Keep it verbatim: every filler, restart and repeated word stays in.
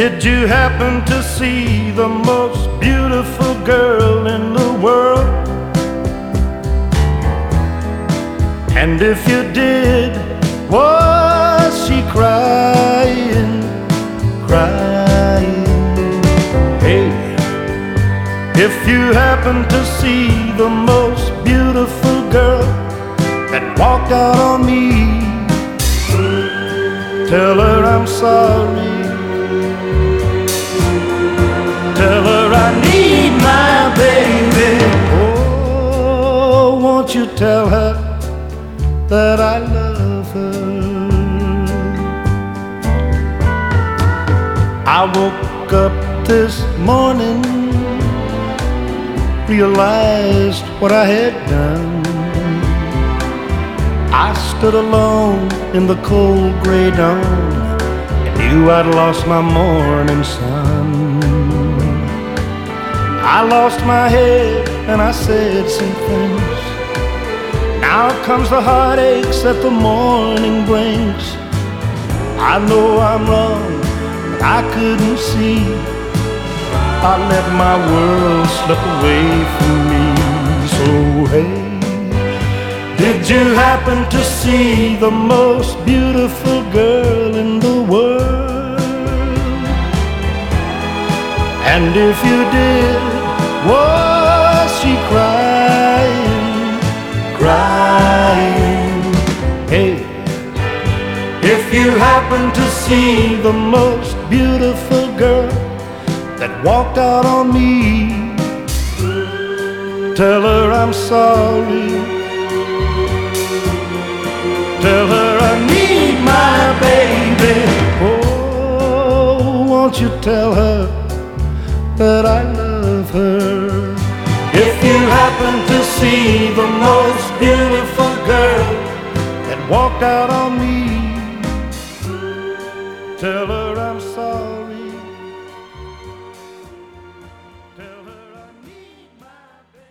Did you happen to see the most beautiful girl in the world? And if you did, was she crying, crying? Hey, if you happen to see the most beautiful girl that walked out on me, tell her I'm sorry. Tell her I need my baby. Oh, won't you tell her that I love her? I woke up this morning, realized what I had done. I stood alone in the cold gray dawn and knew I'd lost my morning sun. I lost my head and I said some things. Now comes the heartaches that the morning brings. I know I'm wrong, but I couldn't see. I let my world slip away from me. So hey, did you happen to see the most beautiful girl in the world? And if you did, was she crying, crying? Hey, if you happen to see the most beautiful girl that walked out on me, tell her I'm sorry. Tell her I need my baby. Oh, won't you tell her that I love her? If you happen to see the most beautiful girl that walked out on me, tell her I'm sorry.